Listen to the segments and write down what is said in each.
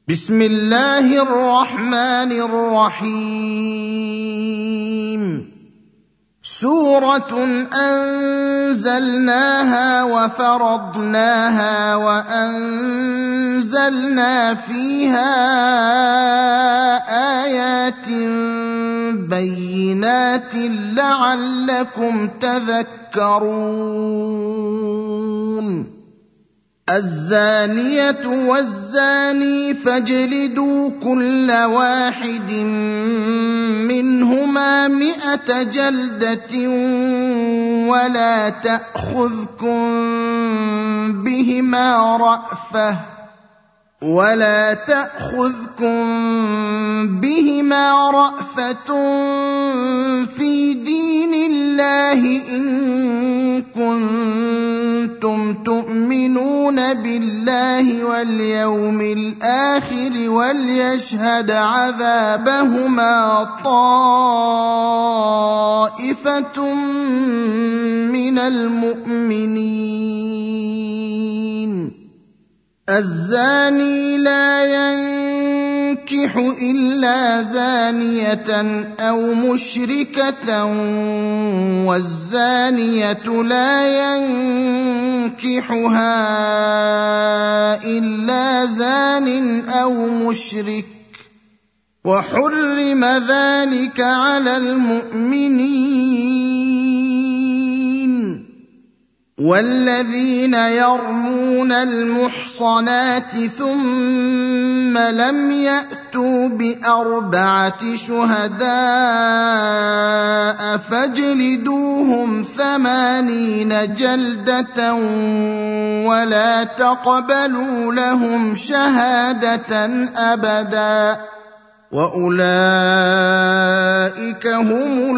بسم الله الرحمن الرحيم. سورة أنزلناها وفرضناها وأنزلنا فيها آيات بينات لعلكم تذكرون. الزانية والزاني فاجلدوا كل واحد منهما 100 جلدة ولا تأخذكم بهما رأفة في دين الله إن كنتم تؤمنون بالله واليوم الآخر وليشهد عذابهما طائفة من المؤمنين. الزاني لا ينكح إلا زانية أو مشركة والزانية لا ينكحها إلا زان أو مشرك وحرم ذلك على المؤمنين. والذين يرمون المحصنات ثم لم يأتوا ب4 شهداء فاجلدوهم 80 جلدة ولا تقبلوا لهم شهادة أبدا وأولئك هم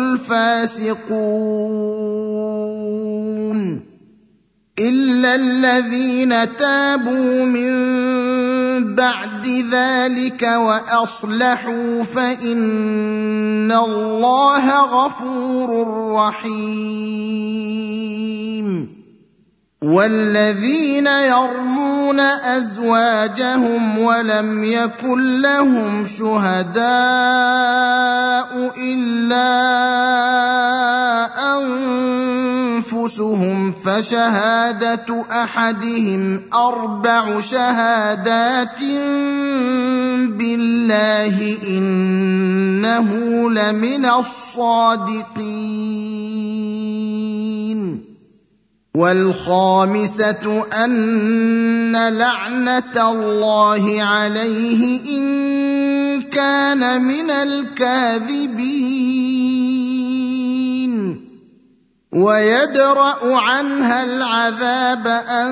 الفاسقون. إلا الذين تابوا من بعد ذلك وأصلحوا فإن الله غفور رحيم. والذين يرمون أزواجهم ولم يكن لهم شهداء إلا أنفسهم فشهادة أحدهم 4 شهادات بالله إنه لمن الصادقين. والخامسة أن لعنة الله عليه إن كان من الكاذبين. ويدرأ عنها العذاب أن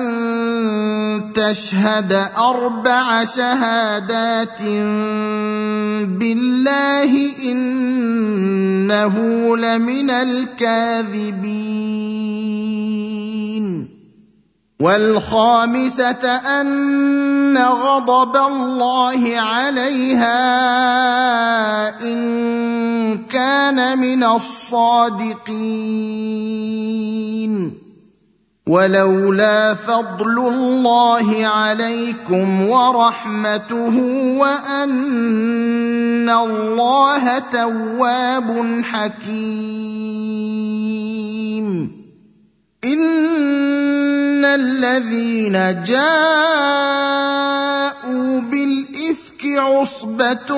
تشهد 4 شهادات بالله إنه لمن الكاذبين. والخامسة أن غضب الله عليها إن كان من الصادقين. ولولا فضل الله عليكم ورحمته وأن الله تواب حكيم. إن الذين جاءوا بالإفك عصبة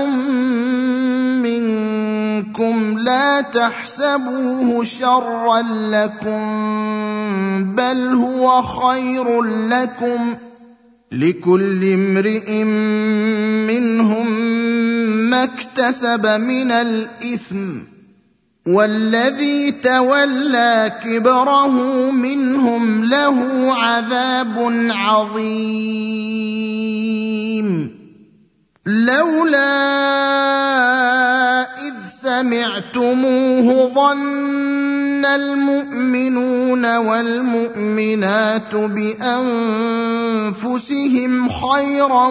منكم لا تحسبوه شرا لكم بل هو خير لكم لكل امرئ منهم ما اكتسب من الإثم والذي تولى كبره منهم له عذاب عظيم. لولا إذ سمعتموه ظن المؤمنون والمؤمنات بأنفسهم خيرا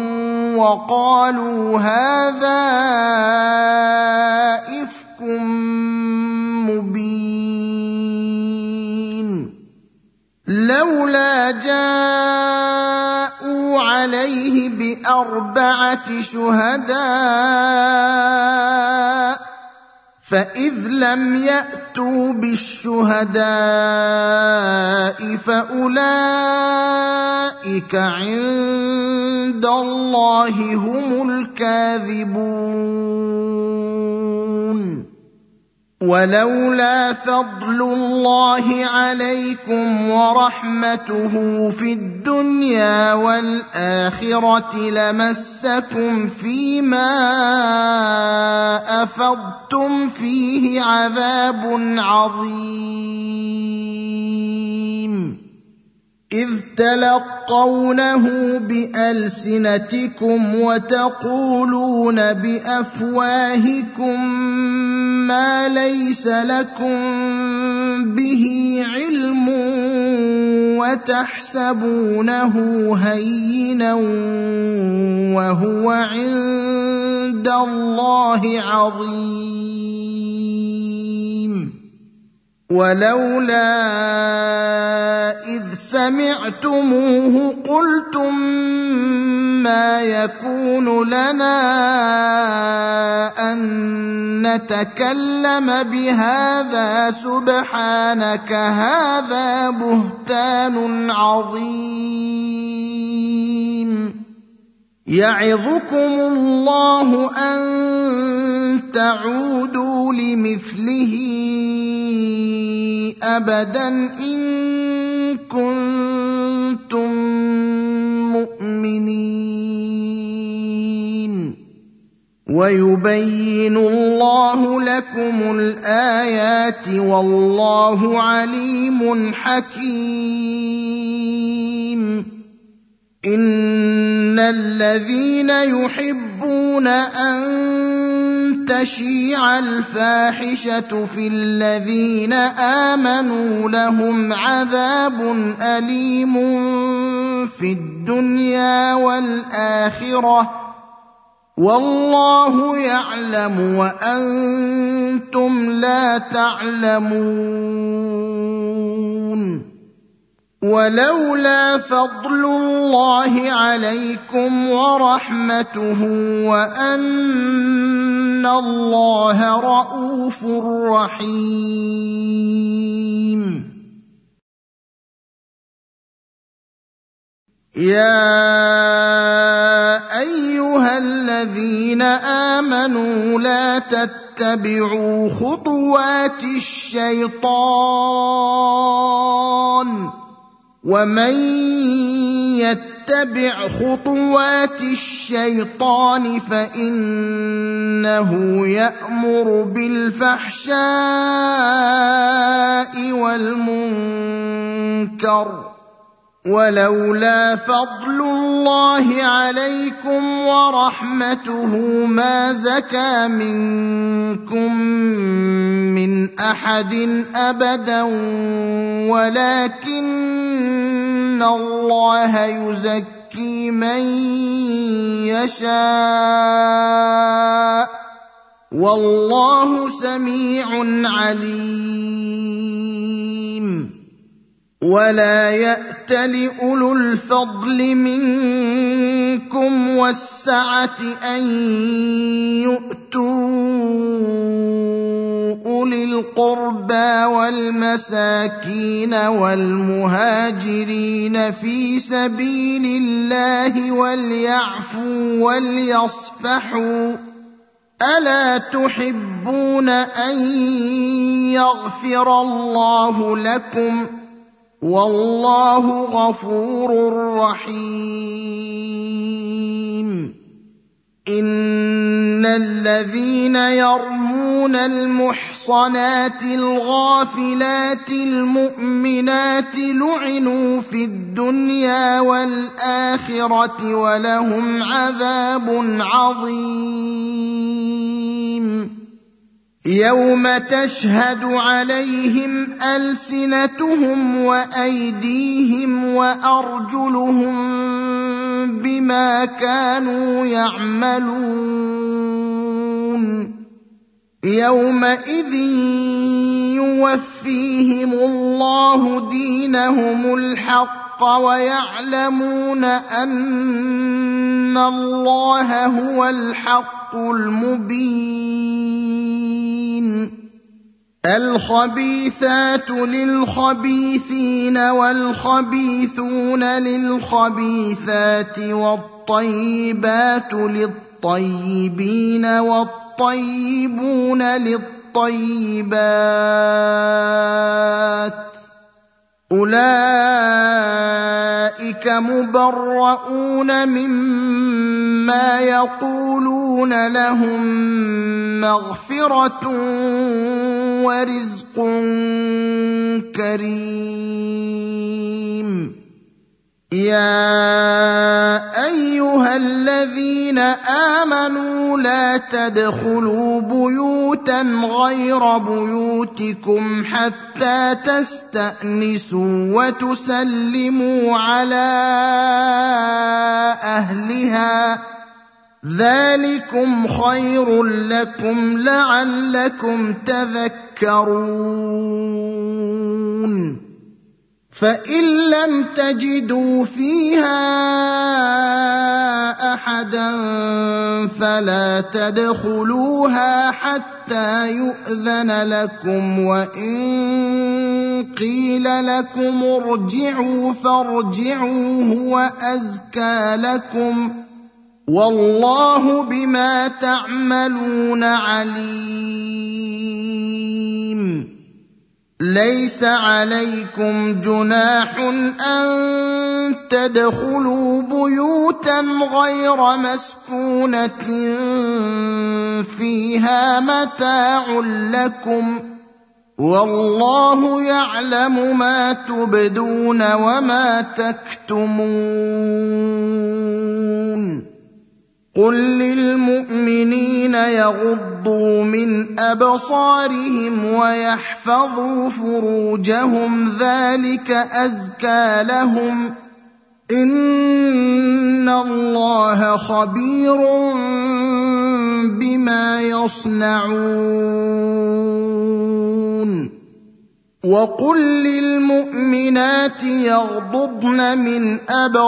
وقالوا هذا إفك مبين. لولا جاءوا عليه ب4 شهداء، فإذ لم يأتوا بالشهداء فأولئك عند الله هم الكاذبون. ولولا فضل الله عليكم ورحمته في الدنيا والآخرة لمسكم فيما أفضتم فيه عذاب عظيم، إذ تلقونه بألسنتكم وتقولون بأفواهكم ما ليس لكم به علم وتحسبونه هينا وهو عند الله عظيم. ولولا إذ سمعتموه قلتم ما يكون لنا أن نتكلم بهذا سبحانك هذا بهتان عظيم. يعظكم الله أن تعودوا لمثله أبدا إن كنتم مؤمنين. ويبين الله لكم الآيات والله عليم حكيم. إن الذين يحبون أن تشيع الفاحشة في الذين آمنوا لهم عذاب أليم في الدنيا والآخرة والله يعلم وأنتم لا تعلمون. ولولا فضل الله عليكم ورحمته وأن الله رءوف رحيم. يا أيها الذين آمنوا لا تتبعوا خطوات الشيطان، ومن يتبع خطوات الشيطان فإنه يأمر بالفحشاء والمنكر. ولولا فضل الله عليكم ورحمته ما زكى منكم من أحد أبدا ولكن الله يزكي من يشاء والله سميع عليم. ولا يأتل أولو الفضل منكم والسعة أن يؤتوا أولي القربى والمساكين والمهاجرين في سبيل الله وليعفوا وليصفحوا ألا تحبون أن يغفر الله لكم والله غفور رحيم. إن الذين يرمون المحصنات الغافلات المؤمنات لعنوا في الدنيا والآخرة ولهم عذاب عظيم. يوم تشهد عليهم ألسنتهم وأيديهم وأرجلهم بما كانوا يعملون. يومئذ يوفيهم الله دينهم الحق ويعلمون أن الله هو الحق المبين. الخبيثات للخبيثين والخبيثون للخبيثات والطيبات للطيبين والطيبون للطيبات، أولئك مبرؤون مما يقولون، لهم مغفرة ورزق كريم. يا أيها الذين آمنوا لا تدخلوا بيوتا غير بيوتكم حتى تستأنسوا وتسلموا على أهلها، ذلكم خير لكم لعلكم تذكرون. فإن لم تجدوا فيها أحدا فلا تدخلوها حتى يؤذن لكم، وإن قيل لكم ارجعوا فارجعوا هو أزكى لكم، والله بما تعملون عليم. ليس عليكم جناح أن تدخلوا بيوتا غير مسكونة فيها متاع لكم، والله يعلم ما تبدون وما تكتمون. قل للمؤمنين يغضوا من أبصارهم ويحفظوا فروجهم، ذلك أزكى لهم، إن الله خبير بما يصنعون. وقل للمؤمنات يغضضن من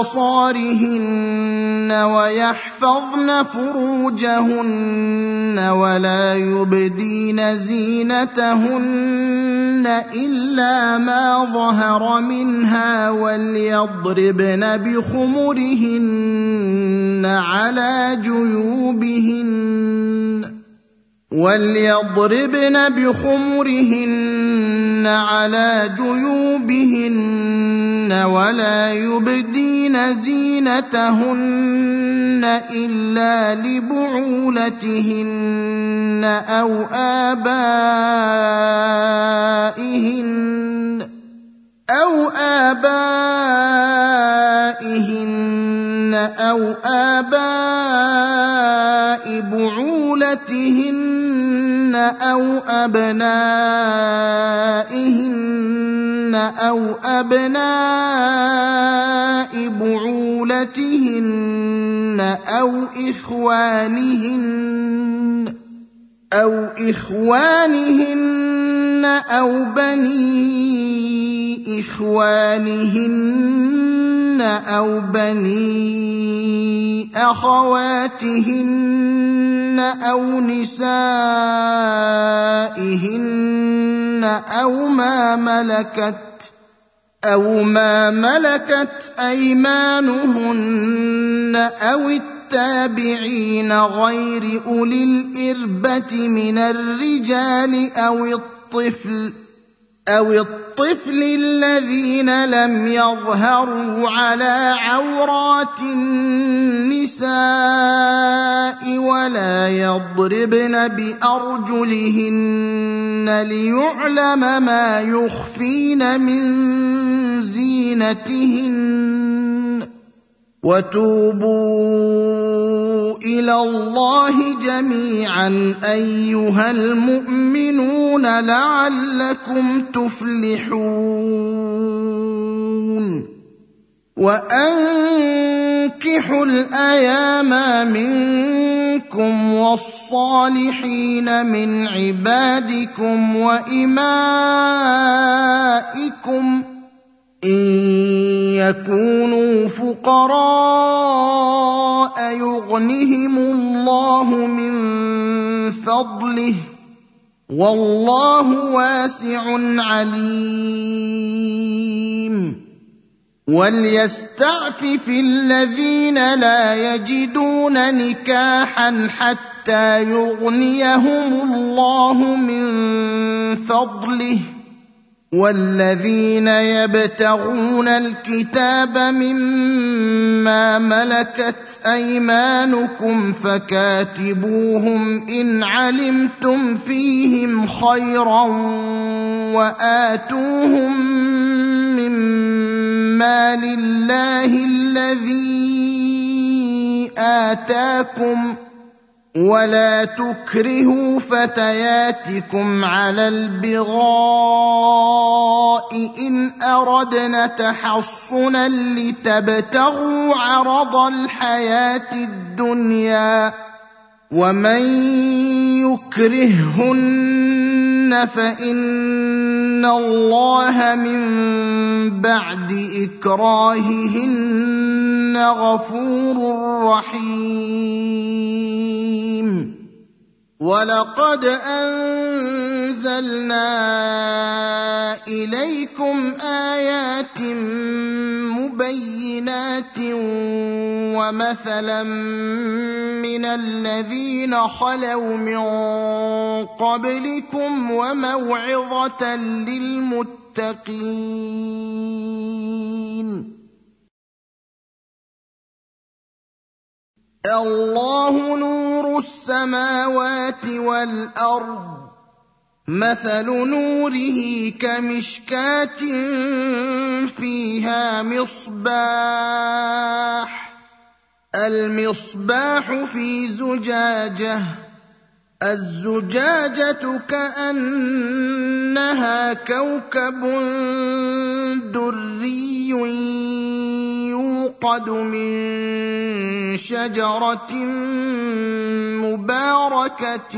أبصارهن ويحفظن فروجهن ولا يبدين زينتهن إلا ما ظهر منها، وليضربن بخمرهن على جيوبهن ولا يبدين زينتهن إلا لبعولتهن أو آبائهن أو آباء بعولتهن أو أبنائهن أو أبناء بعولتهن أو إخوانهن أو بني إخوانهن أو بني أخواتهن أو نسائهن أو ما ملكت أيمانهن أو التابعين غير أولي الإربة من الرجال أو الطفل الذين لم يظهروا على عورات النساء، ولا يضربن بأرجلهن ليعلم ما يخفين من زينتهن. وتوبوا إلى الله جميعا أيها المؤمنون لعلكم تفلحون. وأنكحوا الأيام منكم والصالحين من عبادكم وإمائكم إن يكونوا فقراء يغنهم الله من فضله والله واسع عليم وليستعفف الذين لا يجدون نكاحا حتى يغنيهم الله من فضله والذين يبتغون الكتاب مما ملكت أيمانكم فكاتبوهم إن علمتم فيهم خيرا وآتوهم مما لله الذي آتاكم ولا تكرهوا فتياتكم على البغاء إن أردنا تحصنا لتبتغوا عرض الحياة الدنيا ومن يكرههن فإن الله من بعد إكراههن غفور رحيم ولقد أنزلنا إليكم آيات مبينات ومثلا من الذين خلوا من قبلكم وموعظة للمتقين الله نور السماوات والأرض مثل نوره كمشكاة فيها مصباح المصباح في زجاجة الزجاجة كأنها كوكب دري يوقد من شجرة مباركة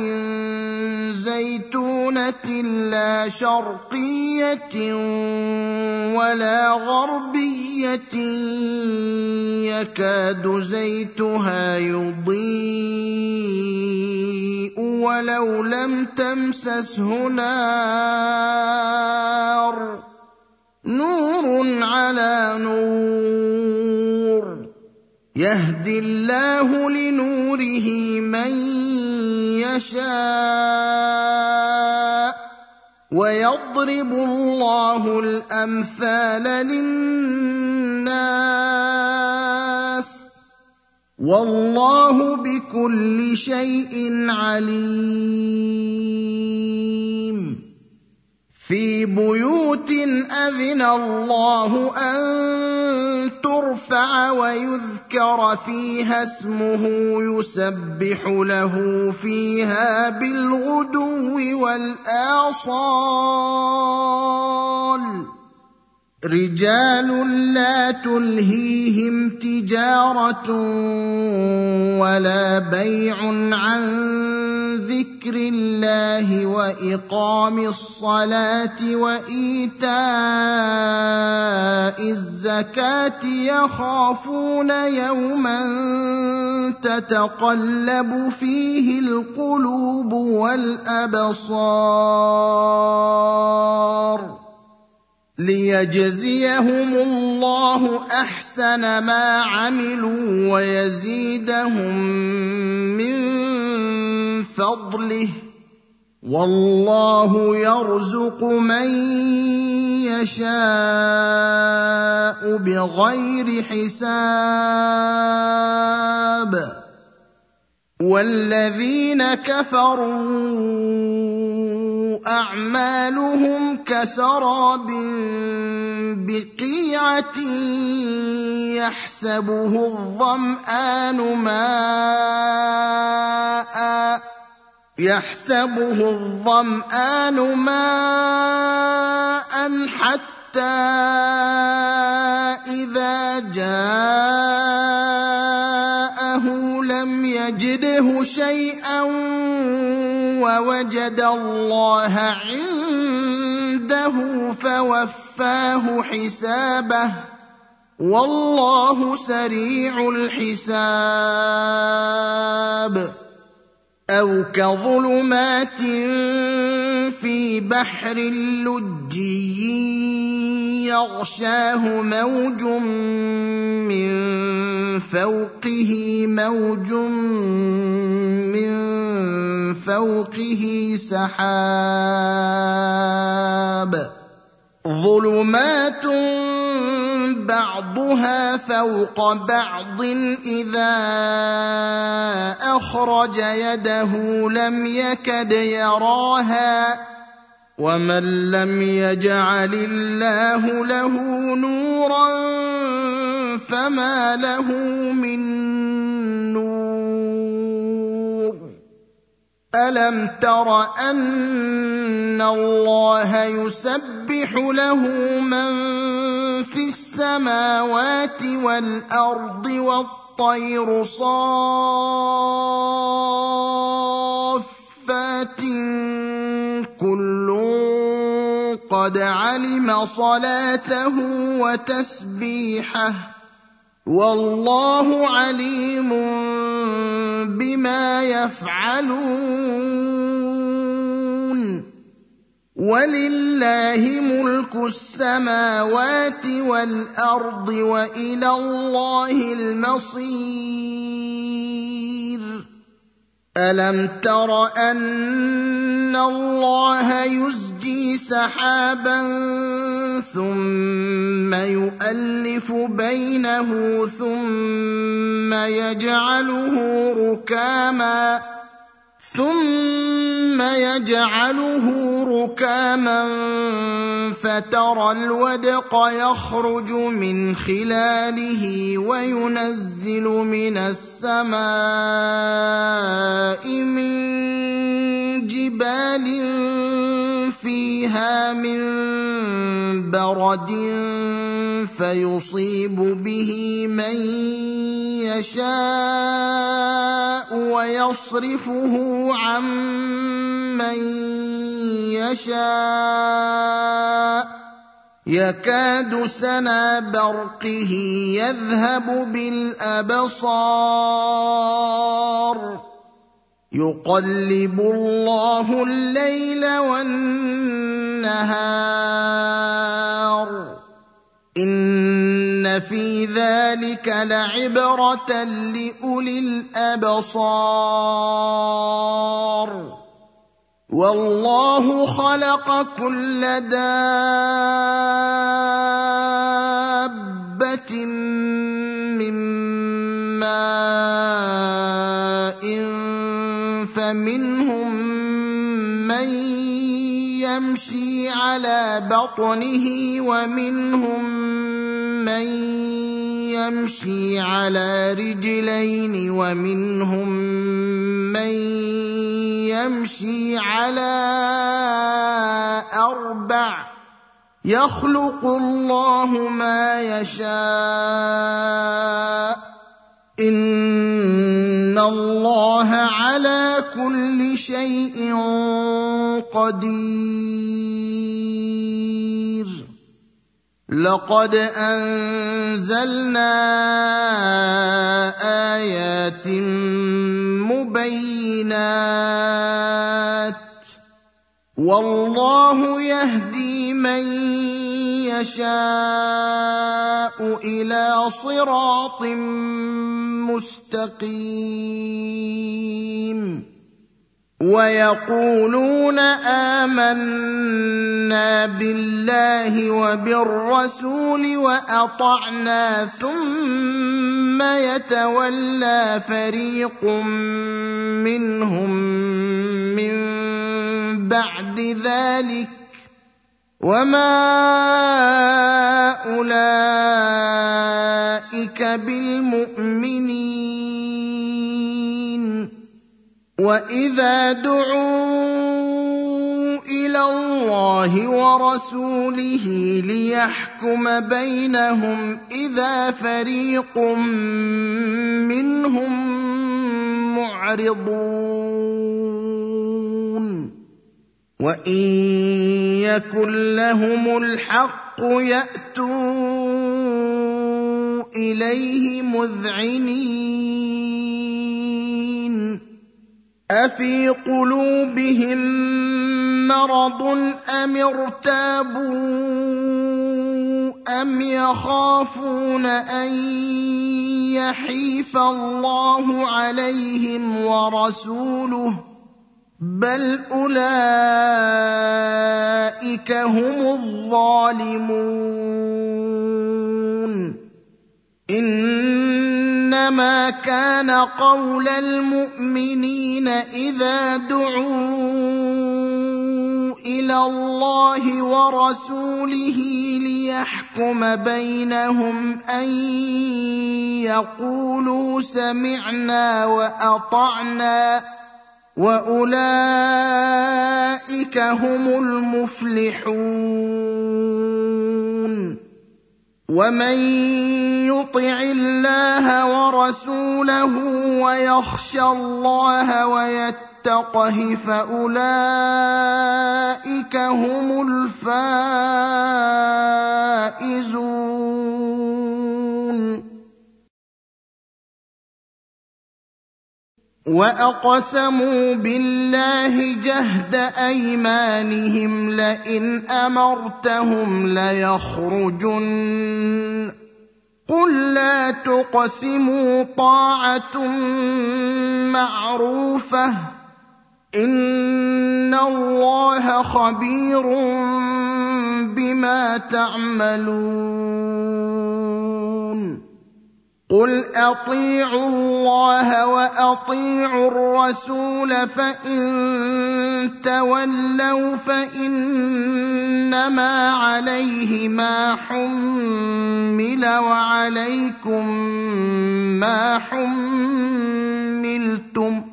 زيتونة لا شرقية ولا غربية يكاد زيتها يضيء ولو لم تمسسه نار نور على نور يهدي الله لنوره من يشاء ويضرب الله الأمثال للناس والله بكل شيء عليم في بيوت أذن الله أن ترفع ويذكر فيها اسمه يسبح له فيها بالغدو والآصال رجال لا تلهيهم تجارة ولا بيع عن ذكر الله وإقام الصلاة وإيتاء الزكاة يخافون يوما تتقلب فيه القلوب والأبصار ليجزيهم الله أحسن ما عملوا ويزيدهم من فضله والله يرزق من يشاء بغير حساب والذين كفروا أعمالهم كسراب بقيعة يحسبه الظمآن ماء حتى إذا جاءه لم يجده شيئا ووجد الله عنده عنده فوفاه حسابه والله سريع الحساب أو كظلمات في بحر لجي يغشاه موج من فوقه موج من فوقه سحاب ظلمات بعضها فوق بعض إذا أخرج يده لم يكد يراها ومن لم يجعل الله له نورا فما له من نور ألم تر أن الله يسبح له من في السماوات والأرض والطير صافات كل قد علم صلاته وتسبيحه والله عليم بما يفعلون ولله ملك السماوات والأرض وإلى الله المصير ألم تر أن الله يزجي سحابا ثم يؤلف بينه ثم يجعله ركاما فترى الودق يخرج من خلاله وينزل من السماء من جبال فيها من برد فيصيب به من يشاء ويصرفه عن من يشاء يكاد سنا برقه يذهب بالأبصار يقلب الله الليل والنهار إن في ذلك لعبرة لأولي الأبصار والله خلق كل دابة من ماء فمنهم من يمشي على بطنه ومنهم من يمشي على رجلين ومنهم من يمشي على أربع يخلق الله ما يشاء إن الله على كل شيء قدير لقد أنزلنا آيات مبينات والله يهدي من يشاء إلى صراط مستقيم ويقولون آمنا بالله وبالرسول وأطعنا ثم يتولى فريق منهم من بعد ذلك وما أولئك بالمؤمنين وإذا دعوا إلى الله ورسوله ليحكم بينهم إذا فريق منهم معرضون وإن يكن لهم الحق يأتوا إليه مذعنين أفي قلوبهم مرض أم ارتابوا أم يخافون أن يحيف الله عليهم ورسوله بل أولئك هم الظالمون إنما كان قول المؤمنين إذا دعوا إلى الله ورسوله ليحكم بينهم أن يقولوا سمعنا وأطعنا وأولئك هم المفلحون ومن يطع الله ورسوله ويخشى الله ويتقه فأولئك هم الفائزون وأقسموا بالله جهد أيمانهم لئن أمرتهم ليخرجن قل لا تقسموا طاعة معروفة إن الله خبير بما تعملون قل أطيعوا الله وأطيعوا الرسول فإن تولوا فإنما عليه ما حمل وعليكم ما حملتم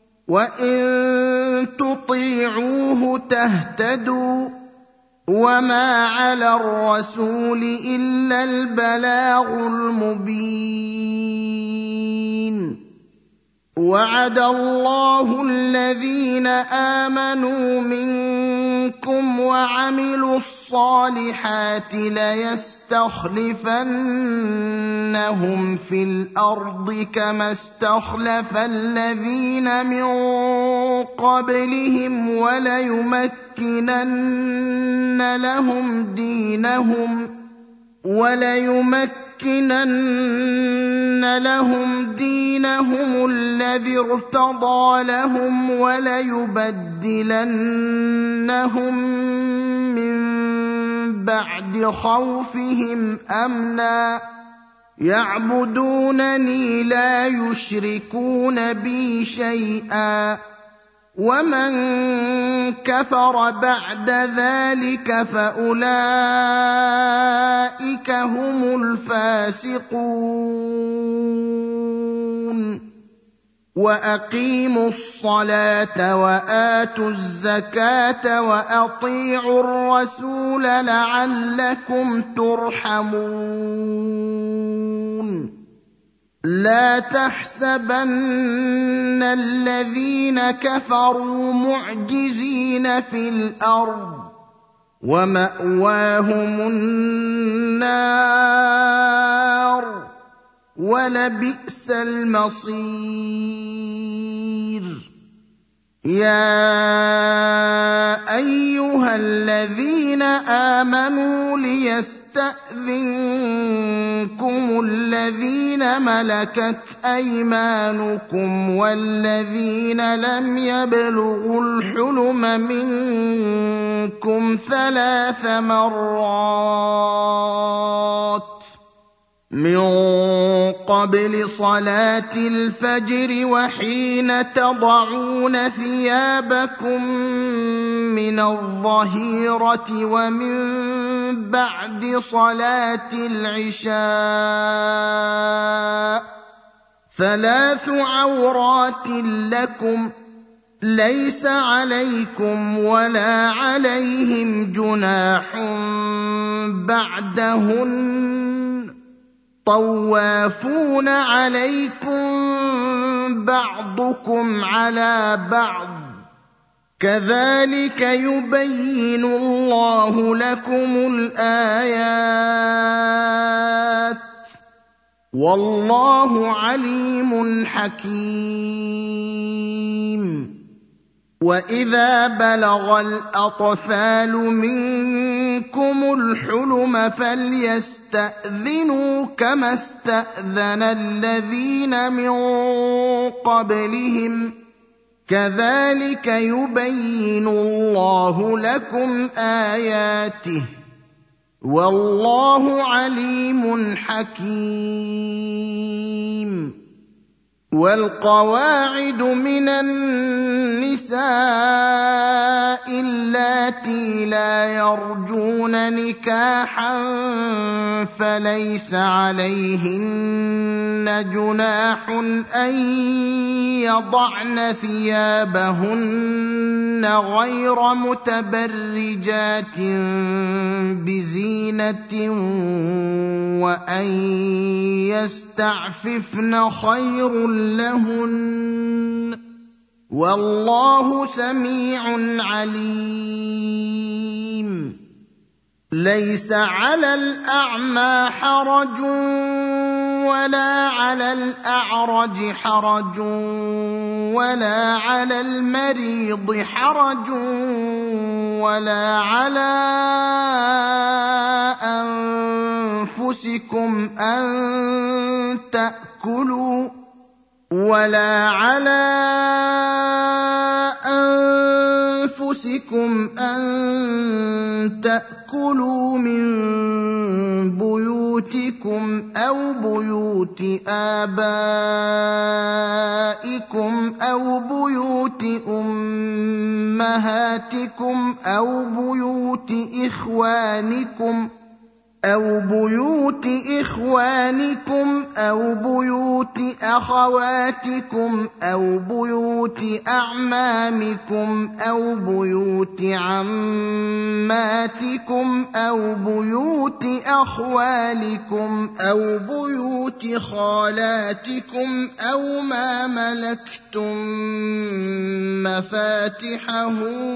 وإن تطيعوه تهتدوا وما على الرسول إلا البلاغ المبين وعد الله الذين آمنوا منكم وعملوا الصالحات ليستخلفنهم في الأرض كما استخلف الذين من قبلهم وليمكنن لهم دينهم الذي ارتضى لهم وليبدلنهم من بعد خوفهم أمنا يعبدونني لا يشركون بي شيئا ومن كفر بعد ذلك فأولئك هم الفاسقون وأقيموا الصلاة وآتوا الزكاة وأطيعوا الرسول لعلكم ترحمون لا تحسبن الذين كفروا معجزين في الأرض ومأواهم النار ولبئس المصير يا أيها الذين آمنوا ليستأذنكم الذين ملكت أيمانكم والذين لم يبلغوا الحلم منكم 3 مرات من قبل صلاة الفجر وحين تضعون ثيابكم من الظهيرة ومن بعد صلاة العشاء 3 عورات لكم ليس عليكم ولا عليهم جناح بعدهن طوافون عليكم بعضكم على بعض كذلك يبين الله لكم الآيات والله عليم حكيم وإذا بلغ الأطفال منكم الحلم فليستأذنوا كما استأذن الذين من قبلهم كذلك يبين الله لكم آياته والله عليم حكيم والقواعد من النساء اللاتي لا يرجون نكاحا فليس عليهن جناح أن يضعن ثيابهن غير متبرجات بزينة وأن يستعففن خير لهن والله سميع عليم ليس على الأعمى حرج ولا على الأعرج حرج ولا على المريض حرج ولا على أنفسكم أن تأكلوا من بيوتكم أو بيوت آبائكم أو بيوت أمهاتكم أو بيوت إخوانكم أو بيوت أخواتكم أو بيوت أعمامكم أو بيوت عماتكم أو بيوت أخوالكم أو بيوت خالاتكم أو ما ملكتم مفاتحه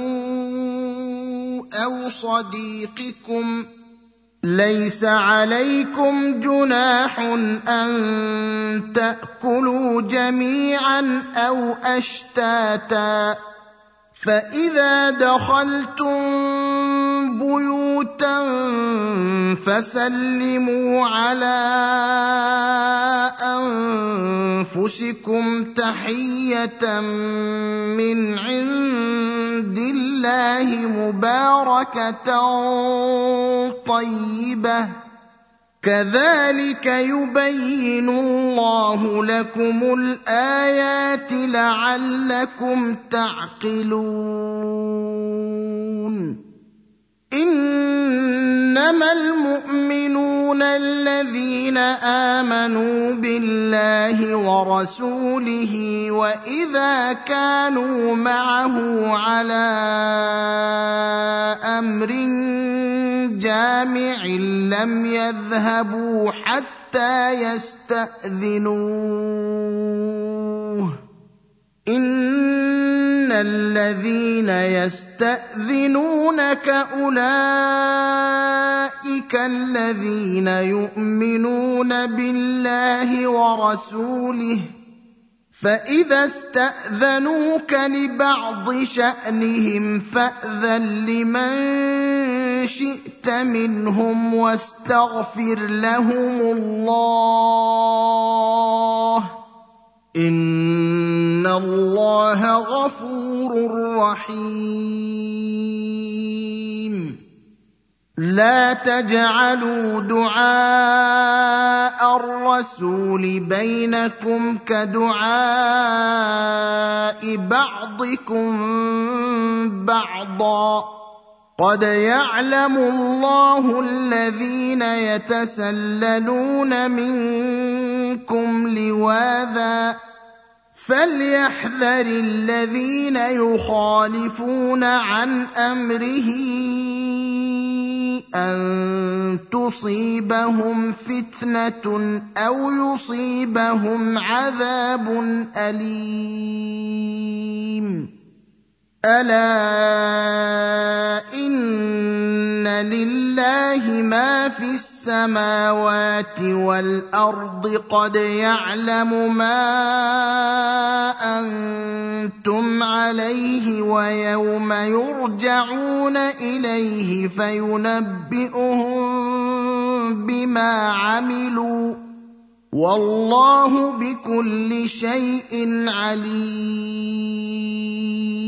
أو صديقكم ليس عليكم جناح أن تأكلوا جميعا أو أشتاتا فإذا دخلتم بيوتا فسلموا على أنفسكم تحية من عند الله مباركة طيبة كذلك يبين الله لكم الآيات لعلكم تعقلون إنما المؤمنون الذين آمنوا بالله ورسوله وإذا كانوا معه على أمر جامع لم يذهبوا حتى يستأذنوه إن الذين يستأذنونك أولئك الذين يؤمنون بالله ورسوله فإذا استأذنوك لبعض شأنهم فأذن لمن شئت منهم واستغفر لهم الله إن الله غفور رحيم لا تجعلوا دعاء الرسول بينكم كدعاء بعضكم بعضا قد يعلم الله الذين يتسللون منكم لواذا فليحذر الذين يخالفون عن أمره أن تصيبهم فتنة أو يصيبهم عذاب أليم ألا إن لله ما في السماوات والأرض قد يعلم ما أنتم عليه ويوم يرجعون إليه فينبئهم بما عملوا والله بكل شيء عليم